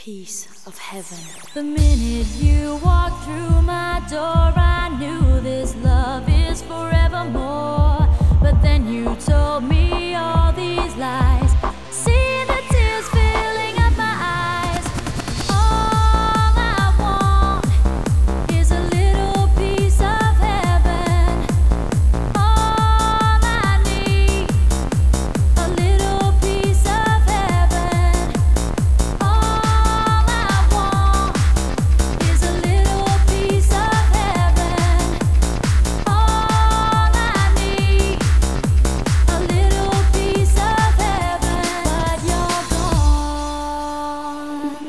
Piece of heaven. The minute you walked through my door, I knew this love is forevermore. But then you told me all these lies, seeing the tears filling up my eyes. All I want is a little piece of heaven. All I need, a little piece of heaven. All I want is a little piece of heaven. All I need, a little piece of heaven. But you're gone.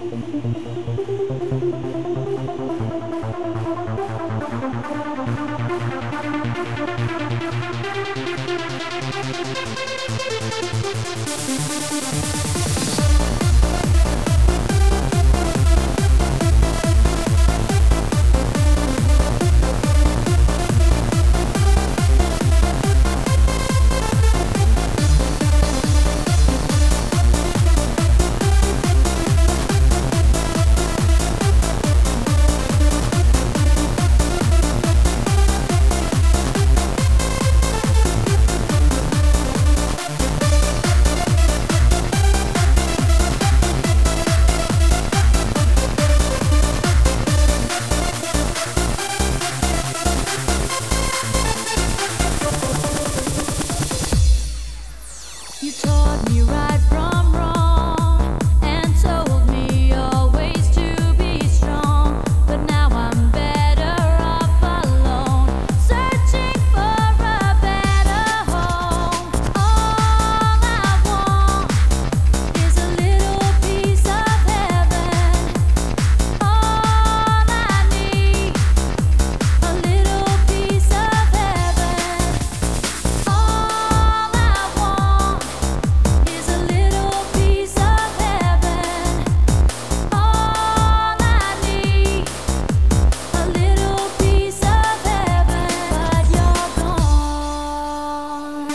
You taught me right from wrong and told me always to be strong. But now I'm better off alone, searching for a better home. All I want is a little piece of heaven. All I need, a little piece of heaven. All I want is a little piece of heaven. All I need, a little piece of heaven. But you're gone.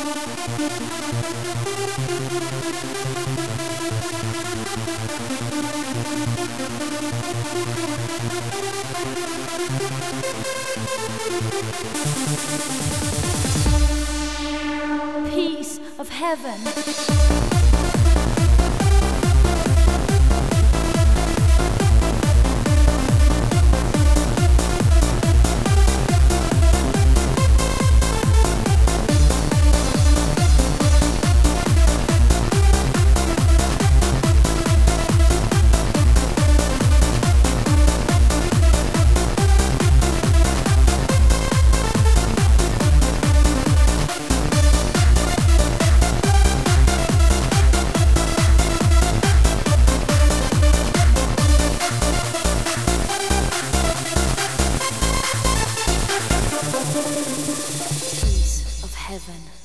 Piece of heaven. Piece of heaven.